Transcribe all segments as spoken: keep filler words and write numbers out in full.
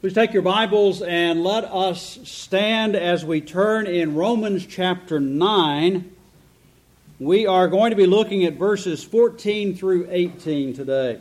Please take your Bibles and let us stand as we turn in Romans chapter nine. We are going to be looking at verses fourteen through eighteen today.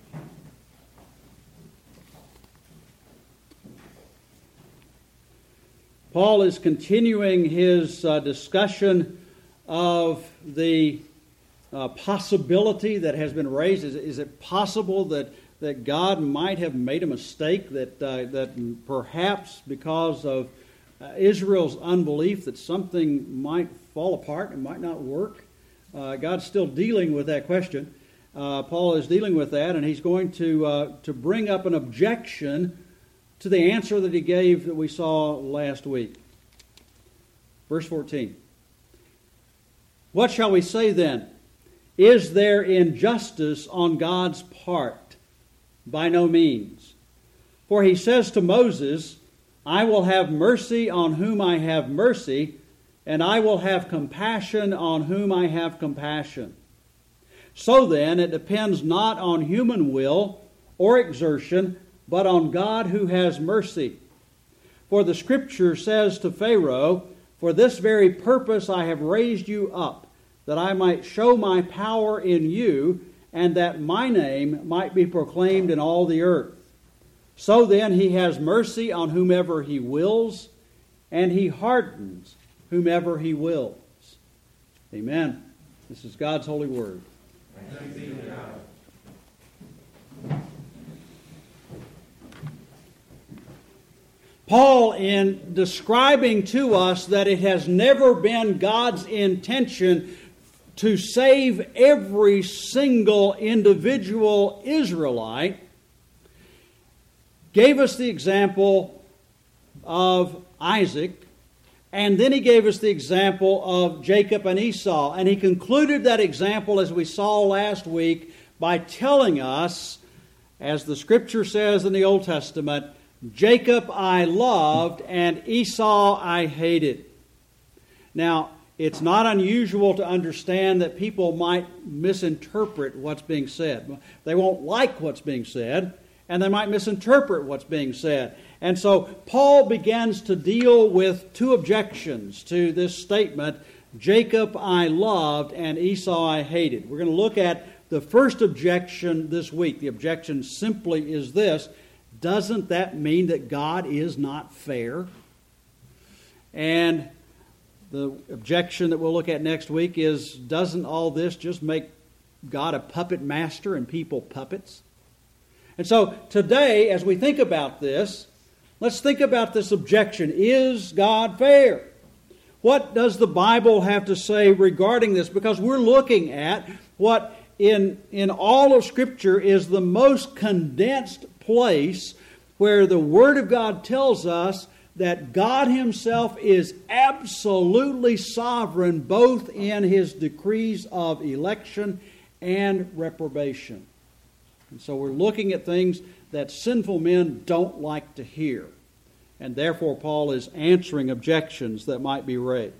Paul is continuing his uh, discussion of the uh, possibility that has been raised. Is, is it possible that that God might have made a mistake, that uh, that perhaps because of uh, Israel's unbelief that something might fall apart and might not work? Uh, God's still dealing with that question. Uh, Paul is dealing with that, and he's going to uh, to bring up an objection to the answer that he gave that we saw last week. Verse fourteen. What shall we say then? Is there injustice on God's part? By no means. For he says to Moses, I will have mercy on whom I have mercy, and I will have compassion on whom I have compassion. So then, it depends not on human will or exertion, but on God who has mercy. For the Scripture says to Pharaoh, For this very purpose I have raised you up, that I might show my power in you, and that my name might be proclaimed in all the earth. So then he has mercy on whomever he wills, and he hardens whomever he wills. Amen. This is God's holy word. Thanks be to God. Paul, in describing to us that it has never been God's intention to save every single individual Israelite, gave us the example of Isaac, and then he gave us the example of Jacob and Esau. And he concluded that example, as we saw last week, by telling us, as the Scripture says in the Old Testament, Jacob I loved and Esau I hated. Now, it's not unusual to understand that people might misinterpret what's being said. They won't like what's being said, and they might misinterpret what's being said. And so Paul begins to deal with two objections to this statement, Jacob I loved and Esau I hated. We're going to look at the first objection this week. The objection simply is this: doesn't that mean that God is not fair? And the objection that we'll look at next week is, doesn't all this just make God a puppet master and people puppets? And so today, as we think about this, let's think about this objection. Is God fair? What does the Bible have to say regarding this? Because we're looking at what in, in all of Scripture is the most condensed place where the Word of God tells us that God Himself is absolutely sovereign both in His decrees of election and reprobation. And so we're looking at things that sinful men don't like to hear. And therefore Paul is answering objections that might be raised.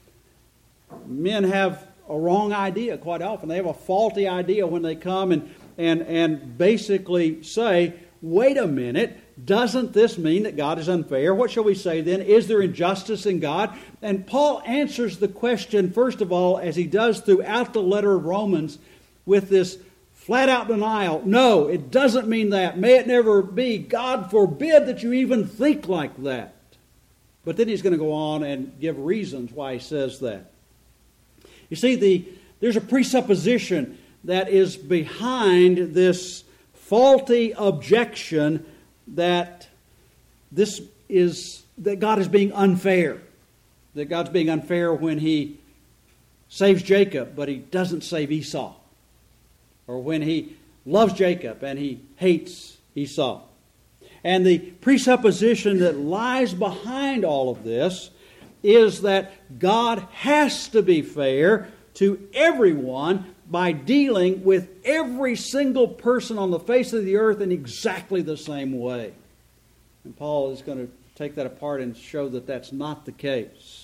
Men have a wrong idea quite often. They have a faulty idea when they come and, and, and basically say, wait a minute, doesn't this mean that God is unfair? What shall we say then? Is there injustice in God? And Paul answers the question, first of all, as he does throughout the letter of Romans, with this flat-out denial. No, it doesn't mean that. May it never be. God forbid that you even think like that. But then he's going to go on and give reasons why he says that. You see, the there's a presupposition that is behind this faulty objection that this is that God is being unfair. That God's being unfair when He saves Jacob, but He doesn't save Esau. Or when He loves Jacob and He hates Esau. And the presupposition that lies behind all of this is that God has to be fair to everyone by dealing with every single person on the face of the earth in exactly the same way. And Paul is going to take that apart and show that that's not the case.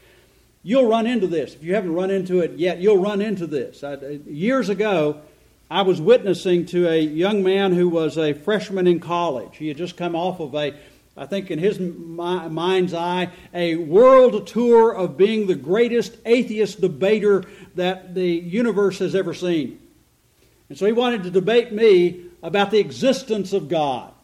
You'll run into this. If you haven't run into it yet, you'll run into this. I, years ago, I was witnessing to a young man who was a freshman in college. He had just come off of a, I think in his mind's eye, a world tour of being the greatest atheist debater that the universe has ever seen. And so he wanted to debate me about the existence of God.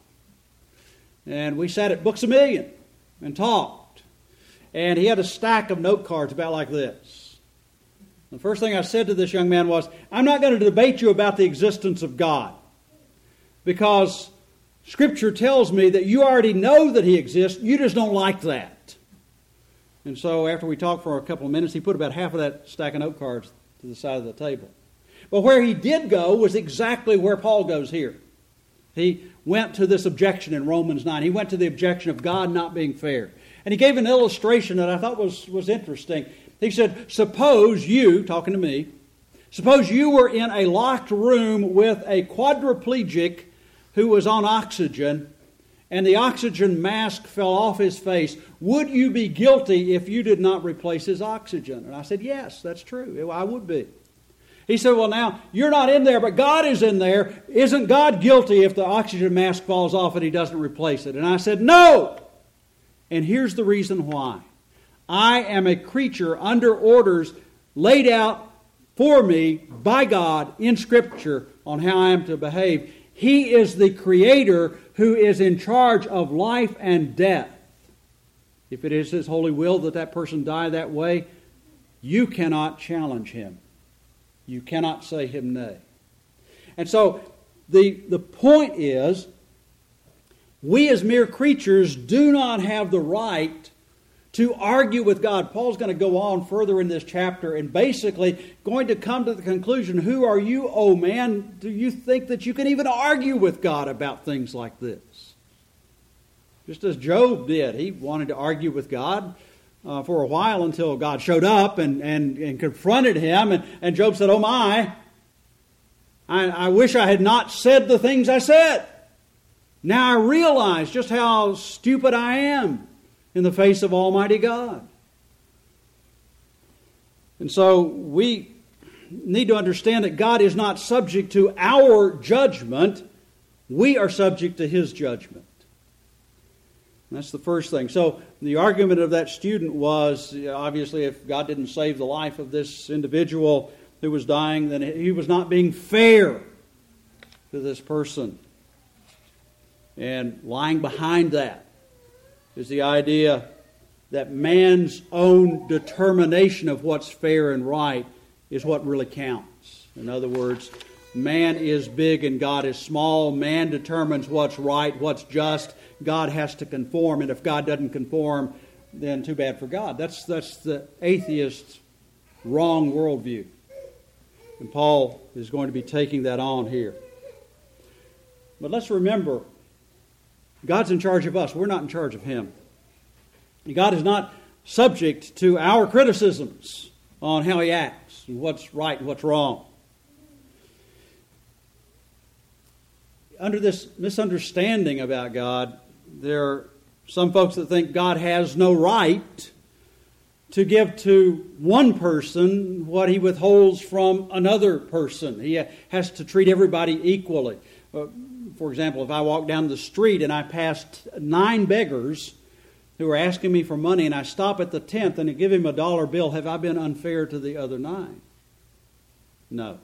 And we sat at Books A Million and talked. And he had a stack of note cards about like this. The first thing I said to this young man was, I'm not going to debate you about the existence of God, because Scripture tells me that you already know that He exists, you just don't like that. And so after we talked for a couple of minutes, he put about half of that stack of note cards to the side of the table. But where he did go was exactly where Paul goes here. He went to this objection in Romans nine. He went to the objection of God not being fair. And he gave an illustration that I thought was, was interesting. He said, suppose you, talking to me, suppose you were in a locked room with a quadriplegic who was on oxygen, and the oxygen mask fell off his face. Would you be guilty if you did not replace his oxygen? And I said, yes, that's true. I would be. He said, well, now, you're not in there, but God is in there. Isn't God guilty if the oxygen mask falls off and He doesn't replace it? And I said, no! And here's the reason why. I am a creature under orders laid out for me by God in Scripture on how I am to behave. He is the Creator who is in charge of life and death. If it is His holy will that that person die that way, you cannot challenge Him. You cannot say Him nay. And so the, the point is, we as mere creatures do not have the right to argue with God. Paul's going to go on further in this chapter and basically going to come to the conclusion, who are you, oh man, do you think that you can even argue with God about things like this? Just as Job did. He wanted to argue with God uh, for a while until God showed up and, and, and confronted him. And, and Job said, oh my, I, I wish I had not said the things I said. Now I realize just how stupid I am in the face of Almighty God. And so we need to understand that God is not subject to our judgment. We are subject to His judgment. And that's the first thing. So the argument of that student was, obviously, if God didn't save the life of this individual who was dying, then He was not being fair to this person. And lying behind that is the idea that man's own determination of what's fair and right is what really counts. In other words, man is big and God is small. Man determines what's right, what's just. God has to conform, and if God doesn't conform, then too bad for God. That's, that's the atheist's wrong worldview. And Paul is going to be taking that on here. But let's remember, God's in charge of us. We're not in charge of Him. God is not subject to our criticisms on how He acts and what's right and what's wrong. Under this misunderstanding about God, there are some folks that think God has no right to give to one person what He withholds from another person. He has to treat everybody equally. For example, if I walk down the street and I pass nine beggars who are asking me for money, and I stop at the tenth and I give him a dollar bill, have I been unfair to the other nine? No.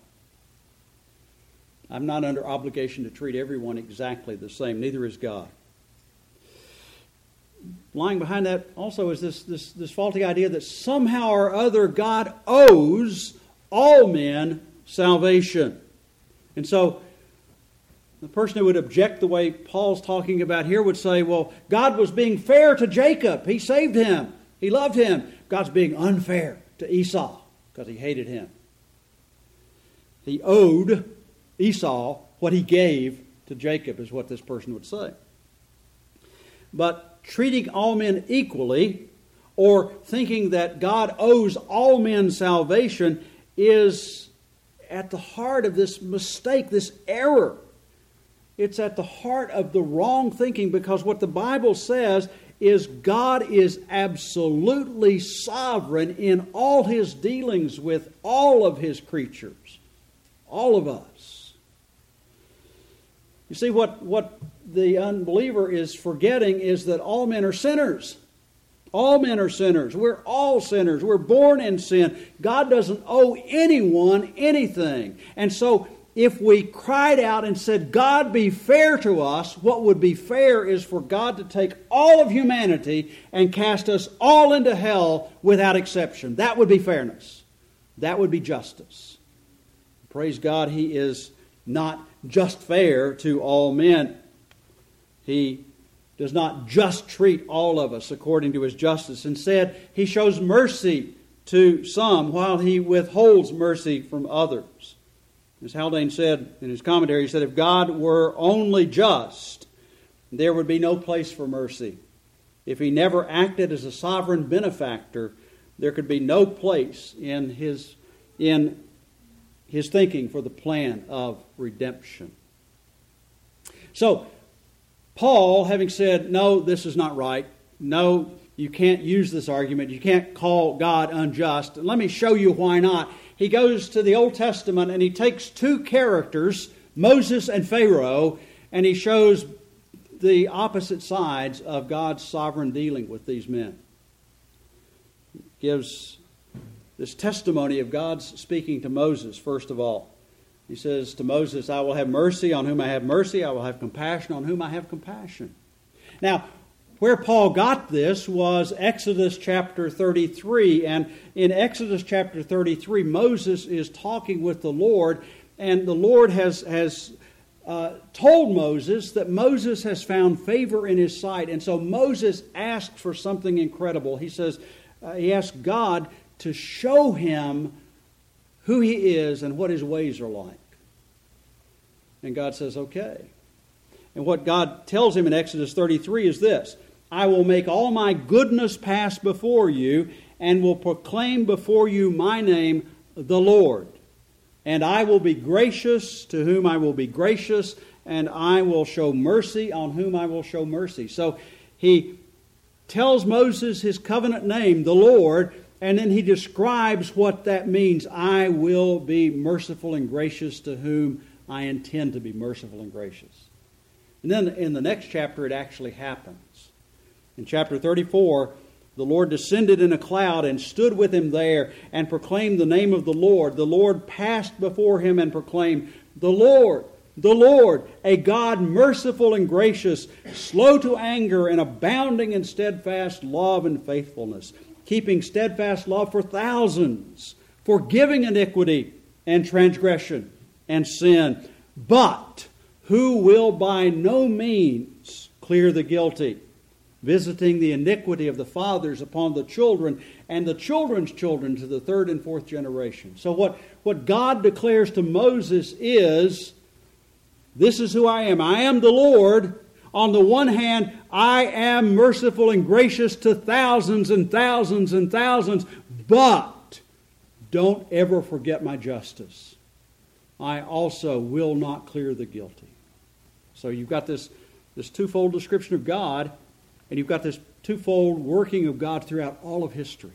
I'm not under obligation to treat everyone exactly the same. Neither is God. Lying behind that also is this, this, this faulty idea that somehow or other God owes all men salvation. And so the person who would object the way Paul's talking about here would say, well, God was being fair to Jacob. He saved him. He loved him. God's being unfair to Esau because He hated him. He owed Esau what he gave to Jacob, is what this person would say. But treating all men equally, or thinking that God owes all men salvation, is at the heart of this mistake, this error. It's at the heart of the wrong thinking, because what the Bible says is God is absolutely sovereign in all His dealings with all of His creatures, all of us. You see, what, what the unbeliever is forgetting is that all men are sinners. All men are sinners. We're all sinners. We're born in sin. God doesn't owe anyone anything. And so if we cried out and said, God, be fair to us, what would be fair is for God to take all of humanity and cast us all into hell without exception. That would be fairness. That would be justice. Praise God, He is not just fair to all men. He does not just treat all of us according to His justice. Instead, He shows mercy to some while He withholds mercy from others. As Haldane said in his commentary, he said, if God were only just, there would be no place for mercy. If He never acted as a sovereign benefactor, there could be no place in His, in His thinking for the plan of redemption. So, Paul, having said, no, this is not right. No, you can't use this argument. You can't call God unjust. And let me show you why not. He goes to the Old Testament and he takes two characters, Moses and Pharaoh, and he shows the opposite sides of God's sovereign dealing with these men. He gives this testimony of God's speaking to Moses, first of all. He says to Moses, I will have mercy on whom I have mercy. I will have compassion on whom I have compassion. Now, where Paul got this was Exodus chapter thirty-three. And in Exodus chapter thirty-three, Moses is talking with the Lord. And the Lord has, has uh, told Moses that Moses has found favor in his sight. And so Moses asked for something incredible. He says, uh, he asked God to show him who He is and what His ways are like. And God says, okay. And what God tells him in Exodus thirty-three is this: I will make all my goodness pass before you, and will proclaim before you my name, the Lord. And I will be gracious to whom I will be gracious, and I will show mercy on whom I will show mercy. So he tells Moses his covenant name, the Lord, and then he describes what that means. I will be merciful and gracious to whom I intend to be merciful and gracious. And then in the next chapter, it actually happens. In chapter thirty-four, the Lord descended in a cloud and stood with him there and proclaimed the name of the Lord. The Lord passed before him and proclaimed, the Lord, the Lord, a God merciful and gracious, slow to anger and abounding in steadfast love and faithfulness, keeping steadfast love for thousands, forgiving iniquity and transgression and sin, but who will by no means clear the guilty, visiting the iniquity of the fathers upon the children and the children's children to the third and fourth generation. So what, what God declares to Moses is, this is who I am. I am the Lord. On the one hand, I am merciful and gracious to thousands and thousands and thousands, but don't ever forget my justice. I also will not clear the guilty. So you've got this, this twofold description of God, and you've got this twofold working of God throughout all of history.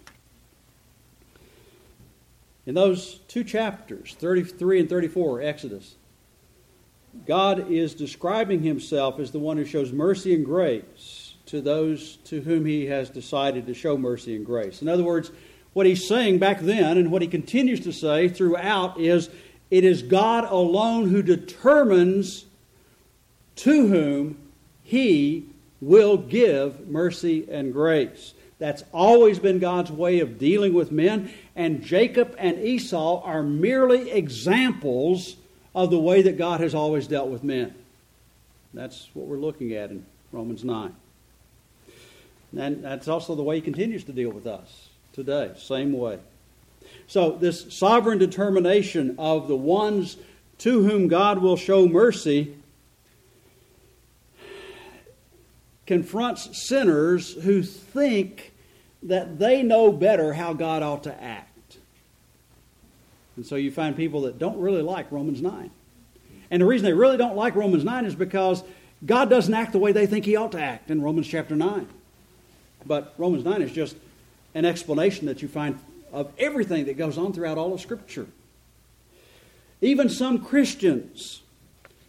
In those two chapters, thirty-three and thirty-four, Exodus, God is describing Himself as the one who shows mercy and grace to those to whom He has decided to show mercy and grace. In other words, what He's saying back then and what He continues to say throughout is, it is God alone who determines to whom He will give mercy and grace. That's always been God's way of dealing with men, and Jacob and Esau are merely examples of the way that God has always dealt with men. That's what we're looking at in Romans nine. And that's also the way He continues to deal with us today, same way. So this sovereign determination of the ones to whom God will show mercy confronts sinners who think that they know better how God ought to act. And so you find people that don't really like Romans nine. And the reason they really don't like Romans nine is because God doesn't act the way they think He ought to act in Romans chapter nine. But Romans nine is just an explanation that you find of everything that goes on throughout all of Scripture. Even some Christians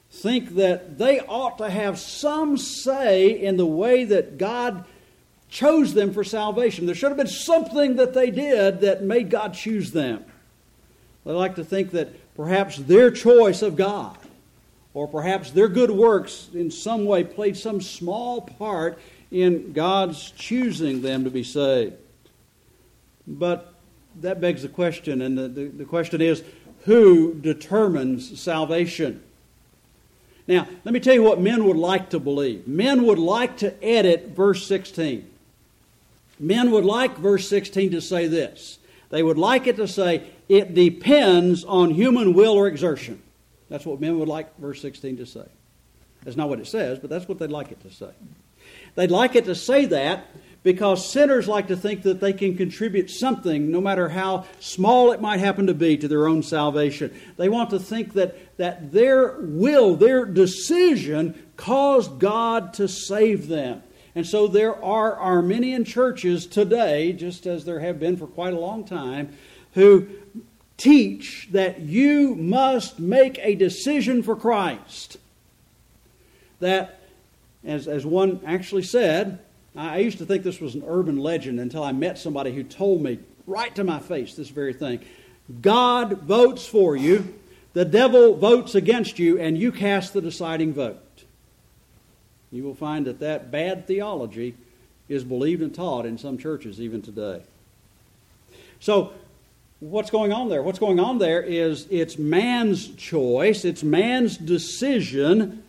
think that they ought to have some say in the way that God chose them for salvation. There should have been something that they did that made God choose them. They like to think that perhaps their choice of God, or perhaps their good works in some way played some small part in God's choosing them to be saved. But that begs the question, and the, the, the question is, who determines salvation? Now, let me tell you what men would like to believe. Men would like to edit verse sixteen. Men would like verse sixteen to say this. They would like it to say, it depends on human will or exertion. That's what men would like verse sixteen to say. That's not what it says, but that's what they'd like it to say. They'd like it to say that because sinners like to think that they can contribute something, no matter how small it might happen to be, to their own salvation. They want to think that, that their will, their decision, caused God to save them. And so there are Arminian churches today, just as there have been for quite a long time, who teach that you must make a decision for Christ. That, as, as one actually said, I used to think this was an urban legend until I met somebody who told me right to my face this very thing. God votes for you, the devil votes against you, and you cast the deciding vote. You will find that that bad theology is believed and taught in some churches even today. So, what's going on there? What's going on there is it's man's choice, it's man's decision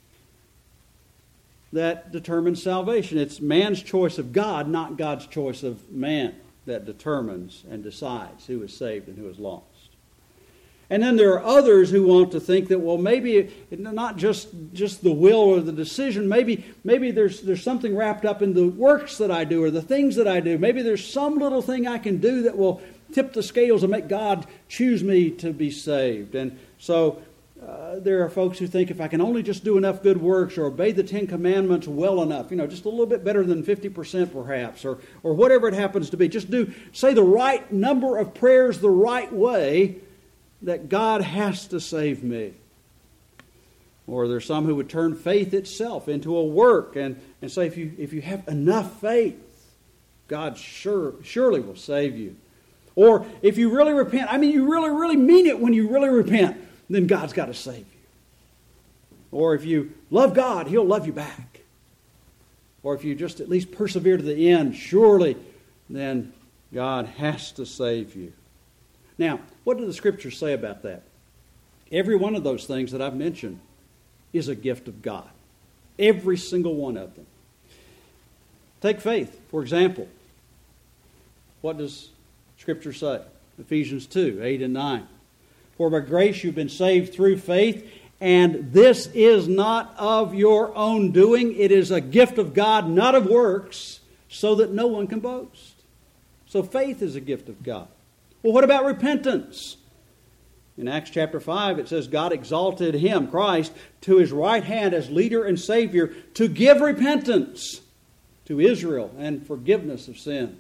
that determines salvation. It's man's choice of God, not God's choice of man, that determines and decides who is saved and who is lost. And then there are others who want to think that, well, maybe not just, just the will or the decision, maybe, maybe there's, there's something wrapped up in the works that I do or the things that I do. Maybe there's some little thing I can do that will tip the scales and make God choose me to be saved. And so uh, there are folks who think if I can only just do enough good works or obey the Ten Commandments well enough, you know, just a little bit better than fifty percent perhaps, or, or whatever it happens to be, just do, say the right number of prayers the right way, that God has to save me. Or there's some who would turn faith itself into a work and, and say if you if you have enough faith, God sure surely will save you. Or if you really repent, I mean you really, really mean it when you really repent, then God's got to save you. Or if you love God, He'll love you back. Or if you just at least persevere to the end, surely then God has to save you. Now, what do the Scriptures say about that? Every one of those things that I've mentioned is a gift of God. Every single one of them. Take faith, for example. What does Scripture say? Ephesians two, eight and nine. For by grace you've been saved through faith, and this is not of your own doing. It is a gift of God, not of works, so that no one can boast. So faith is a gift of God. Well, what about repentance? In Acts chapter five, it says God exalted Him, Christ, to His right hand as leader and Savior to give repentance to Israel and forgiveness of sins.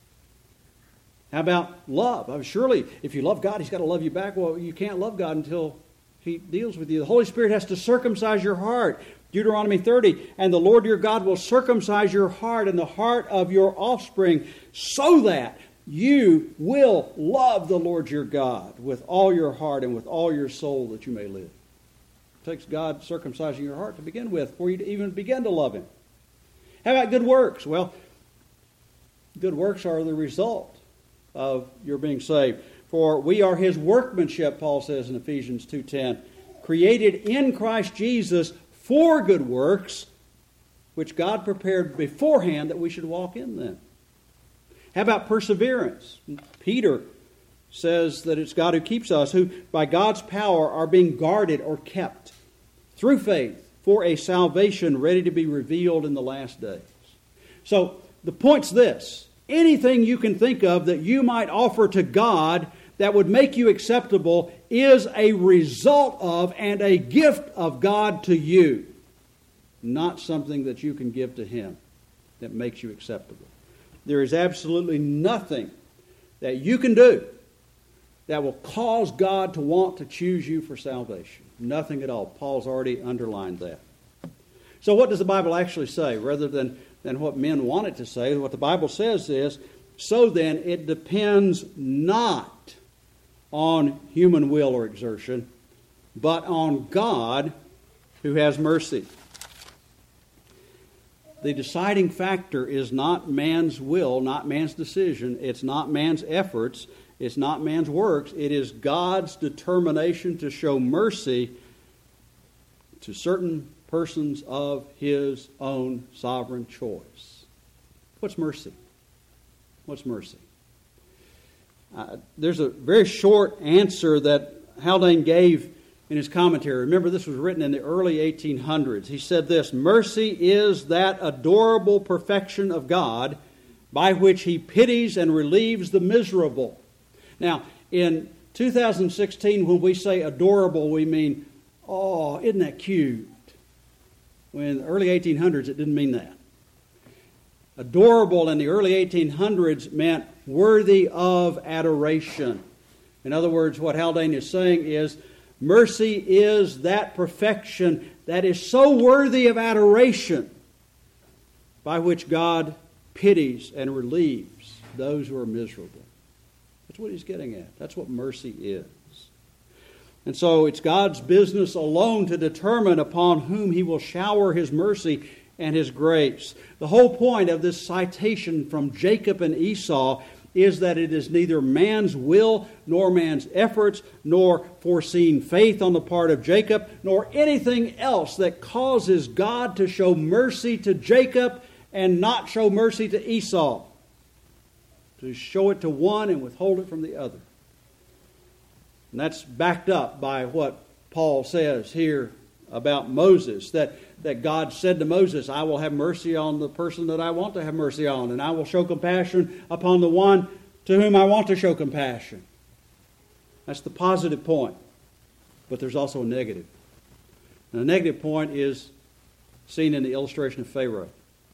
How about love? I mean, surely, if you love God, He's got to love you back. Well, you can't love God until He deals with you. The Holy Spirit has to circumcise your heart. Deuteronomy thirty, and the Lord your God will circumcise your heart and the heart of your offspring so that you will love the Lord your God with all your heart and with all your soul that you may live. It takes God circumcising your heart to begin with for you to even begin to love Him. How about good works? Well, good works are the result of your being saved. For we are His workmanship, Paul says in Ephesians two ten, created in Christ Jesus for good works, which God prepared beforehand that we should walk in them. How about perseverance? Peter says that it's God who keeps us, who by God's power are being guarded or kept through faith for a salvation ready to be revealed in the last days. So the point's this. Anything you can think of that you might offer to God that would make you acceptable is a result of and a gift of God to you, not something that you can give to Him that makes you acceptable. There is absolutely nothing that you can do that will cause God to want to choose you for salvation. Nothing at all. Paul's already underlined that. So what does the Bible actually say? Rather than, than what men want it to say, what the Bible says is, so then it depends not on human will or exertion, but on God who has mercy. The deciding factor is not man's will, not man's decision. It's not man's efforts. It's not man's works. It is God's determination to show mercy to certain persons of His own sovereign choice. What's mercy? What's mercy? Uh, there's a very short answer that Haldane gave in his commentary. Remember, this was written in the early eighteen hundreds. He said this: mercy is that adorable perfection of God by which He pities and relieves the miserable. Now, in two thousand sixteen, when we say adorable, we mean, oh, isn't that cute? When in the early eighteen hundreds, it didn't mean that. Adorable in the early eighteen hundreds meant worthy of adoration. In other words, what Haldane is saying is, mercy is that perfection that is so worthy of adoration by which God pities and relieves those who are miserable. That's what he's getting at. That's what mercy is. And so it's God's business alone to determine upon whom He will shower His mercy and His grace. The whole point of this citation from Jacob and Esau is that it is neither man's will, nor man's efforts, nor foreseen faith on the part of Jacob, nor anything else that causes God to show mercy to Jacob and not show mercy to Esau. To show it to one and withhold it from the other. And that's backed up by what Paul says here about Moses, that, that God said to Moses, I will have mercy on the person that I want to have mercy on, and I will show compassion upon the one to whom I want to show compassion. That's the positive point. But there's also a negative. And the negative point is seen in the illustration of Pharaoh.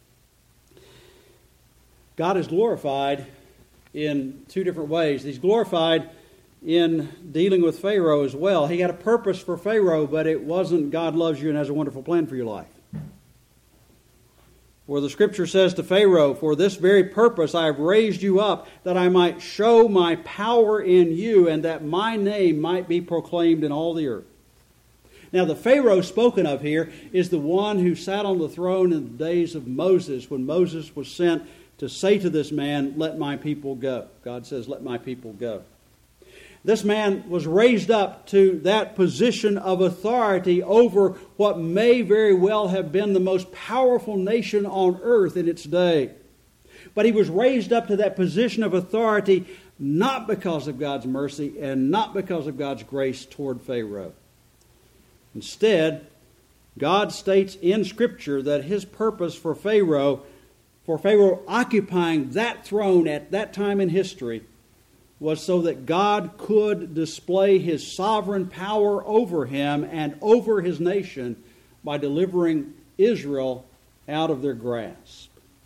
God is glorified in two different ways. He's glorified in dealing with Pharaoh as well. He had a purpose for Pharaoh, but it wasn't God loves you and has a wonderful plan for your life. Where the Scripture says to Pharaoh, for this very purpose I have raised you up, that I might show my power in you, and that my name might be proclaimed in all the earth. Now the Pharaoh spoken of here is the one who sat on the throne in the days of Moses, when Moses was sent to say to this man, let my people go. God says, let my people go. This man was raised up to that position of authority over what may very well have been the most powerful nation on earth in its day. But he was raised up to that position of authority not because of God's mercy and not because of God's grace toward Pharaoh. Instead, God states in Scripture that His purpose for Pharaoh, for Pharaoh occupying that throne at that time in history, was so that God could display His sovereign power over him and over his nation by delivering Israel out of their grasp.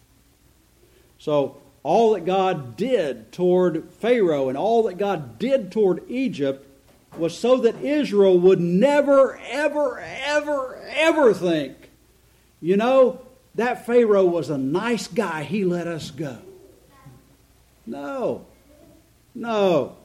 So all that God did toward Pharaoh and all that God did toward Egypt was so that Israel would never, ever, ever, ever think, you know, that Pharaoh was a nice guy, he let us go. No. No.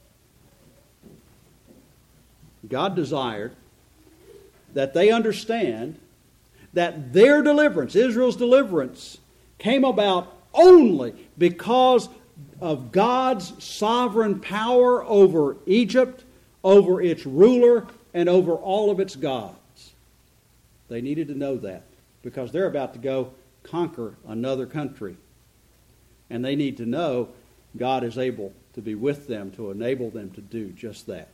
God desired that they understand that their deliverance, Israel's deliverance, came about only because of God's sovereign power over Egypt, over its ruler, and over all of its gods. They needed to know that because they're about to go conquer another country. And they need to know God is able to be with them, to enable them to do just that.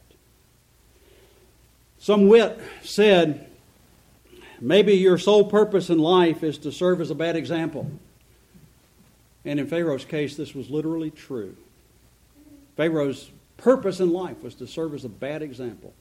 Some wit said, maybe your sole purpose in life is to serve as a bad example. And in Pharaoh's case, this was literally true. Pharaoh's purpose in life was to serve as a bad example.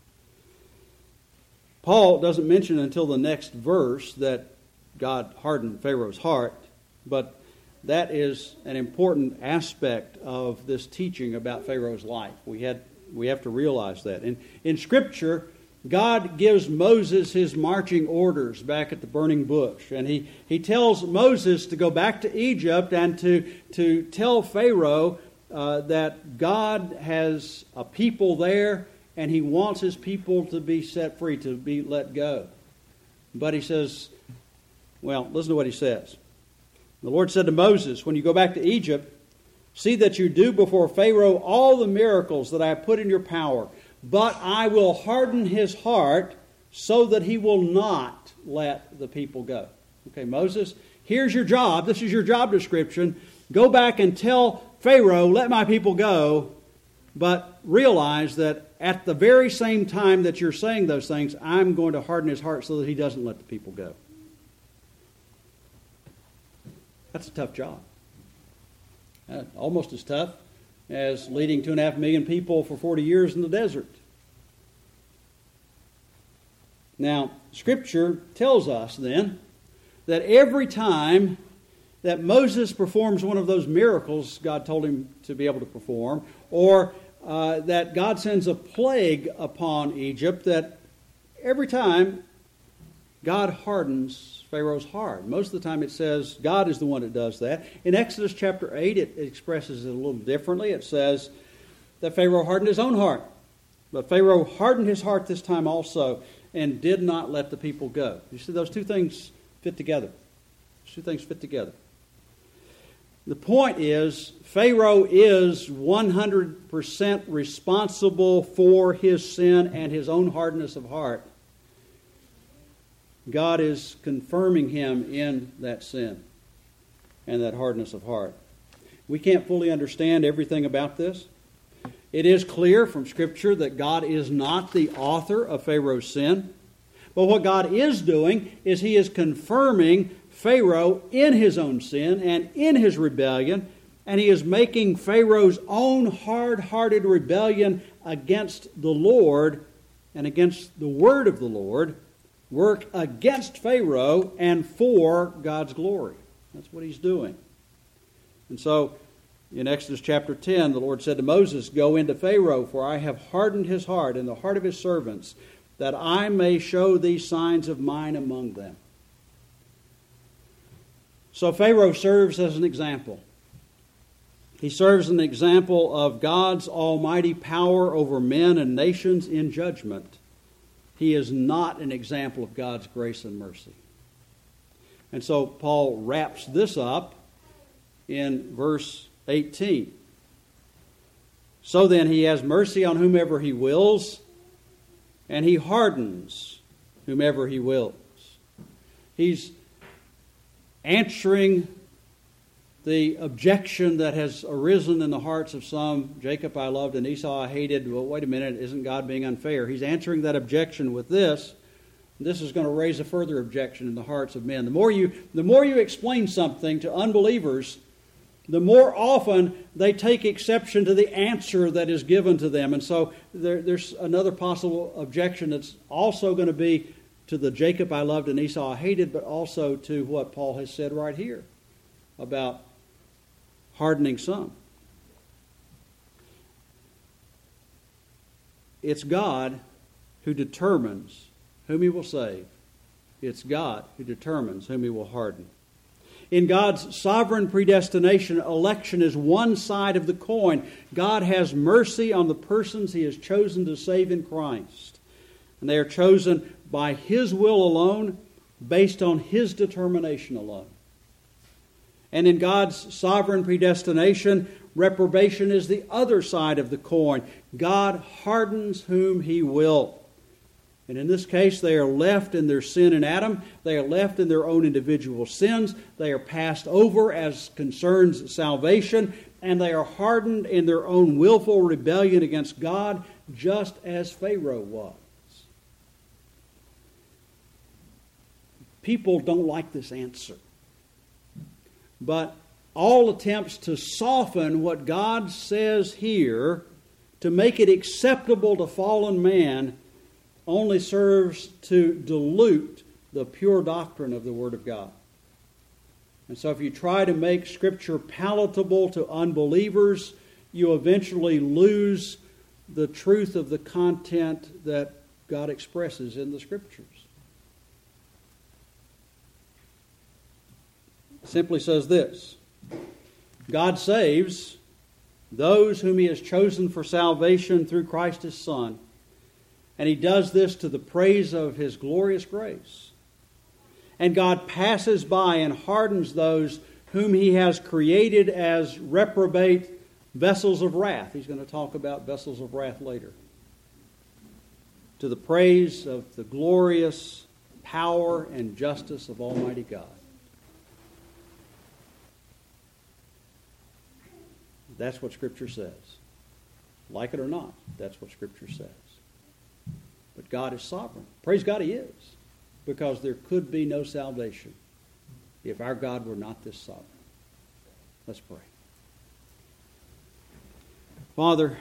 Paul doesn't mention until the next verse that God hardened Pharaoh's heart, but that is an important aspect of this teaching about Pharaoh's life. We had we have to realize that. In, in Scripture, God gives Moses his marching orders back at the burning bush. And he, he tells Moses to go back to Egypt and to, to tell Pharaoh uh, that God has a people there and he wants his people to be set free, to be let go. But he says, well, listen to what he says. The Lord said to Moses, when you go back to Egypt, see that you do before Pharaoh all the miracles that I have put in your power. But I will harden his heart so that he will not let the people go. Okay, Moses, here's your job. This is your job description. Go back and tell Pharaoh, let my people go. But realize that at the very same time that you're saying those things, I'm going to harden his heart so that he doesn't let the people go. That's a tough job. Uh, almost as tough as leading two and a half million people for forty years in the desert. Now, Scripture tells us then that every time that Moses performs one of those miracles God told him to be able to perform, or uh, that God sends a plague upon Egypt, that every time God hardens Pharaoh's heart. Most of the time it says God is the one that does that. In Exodus chapter eight, it expresses it a little differently. It says that Pharaoh hardened his own heart. But Pharaoh hardened his heart this time also and did not let the people go. You see, those two things fit together. Those two things fit together. The point is, Pharaoh is one hundred percent responsible for his sin and his own hardness of heart. God is confirming him in that sin and that hardness of heart. We can't fully understand everything about this. It is clear from Scripture that God is not the author of Pharaoh's sin. But what God is doing is he is confirming Pharaoh in his own sin and in his rebellion, and he is making Pharaoh's own hard-hearted rebellion against the Lord and against the word of the Lord work against Pharaoh and for God's glory. That's what he's doing. And so, in Exodus chapter ten, the Lord said to Moses, go into Pharaoh, for I have hardened his heart and the heart of his servants, that I may show these signs of mine among them. So Pharaoh serves as an example. He serves as an example of God's almighty power over men and nations in judgment. He is not an example of God's grace and mercy. And so Paul wraps this up in verse eighteen. So then he has mercy on whomever he wills, and he hardens whomever he wills. He's answering the objection that has arisen in the hearts of some. Jacob I loved and Esau I hated. Well, wait a minute, isn't God being unfair? He's answering that objection with this. This is going to raise a further objection in the hearts of men. The more you, the more you explain something to unbelievers, the more often they take exception to the answer that is given to them. And so there, there's another possible objection that's also going to be to the Jacob I loved and Esau I hated, but also to what Paul has said right here about hardening some. It's God who determines whom he will save. It's God who determines whom he will harden. In God's sovereign predestination, election is one side of the coin. God has mercy on the persons he has chosen to save in Christ. And they are chosen by his will alone, based on his determination alone. And in God's sovereign predestination, reprobation is the other side of the coin. God hardens whom he will. And in this case, they are left in their sin in Adam. They are left in their own individual sins. They are passed over as concerns salvation. And they are hardened in their own willful rebellion against God, just as Pharaoh was. People don't like this answer. But all attempts to soften what God says here, to make it acceptable to fallen man, only serves to dilute the pure doctrine of the Word of God. And so if you try to make Scripture palatable to unbelievers, you eventually lose the truth of the content that God expresses in the Scriptures. It simply says this: God saves those whom He has chosen for salvation through Christ His Son, and He does this to the praise of His glorious grace. And God passes by and hardens those whom He has created as reprobate vessels of wrath. He's going to talk about vessels of wrath later. To the praise of the glorious power and justice of Almighty God. That's what Scripture says. Like it or not, that's what Scripture says. But God is sovereign. Praise God, He is. Because there could be no salvation if our God were not this sovereign. Let's pray. Father,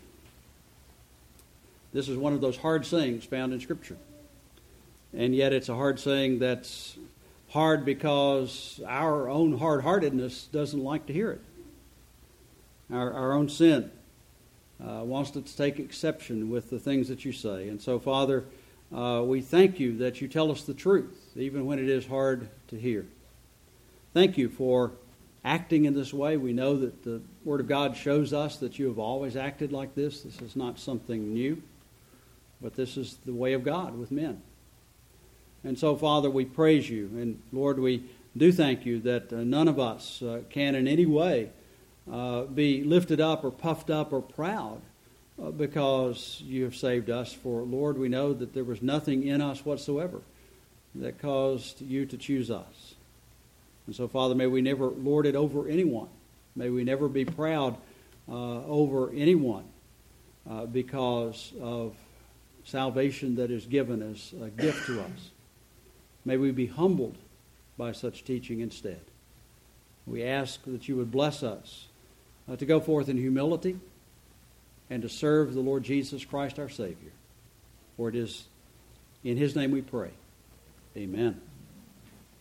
this is one of those hard sayings found in Scripture. And yet it's a hard saying that's hard because our own hard-heartedness doesn't like to hear it. Our, our own sin uh, wants to take exception with the things that you say. And so, Father, uh, we thank you that you tell us the truth, even when it is hard to hear. Thank you for acting in this way. We know that the Word of God shows us that you have always acted like this. This is not something new, but this is the way of God with men. And so, Father, we praise you. And, Lord, we do thank you that uh, none of us uh, can in any way uh, be lifted up or puffed up or proud uh, because you have saved us. For, Lord, we know that there was nothing in us whatsoever that caused you to choose us. And so, Father, may we never lord it over anyone. May we never be proud uh, over anyone uh, because of salvation that is given as a gift to us. May we be humbled by such teaching instead. We ask that you would bless us uh, to go forth in humility and to serve the Lord Jesus Christ our Savior. For it is in His name we pray. Amen.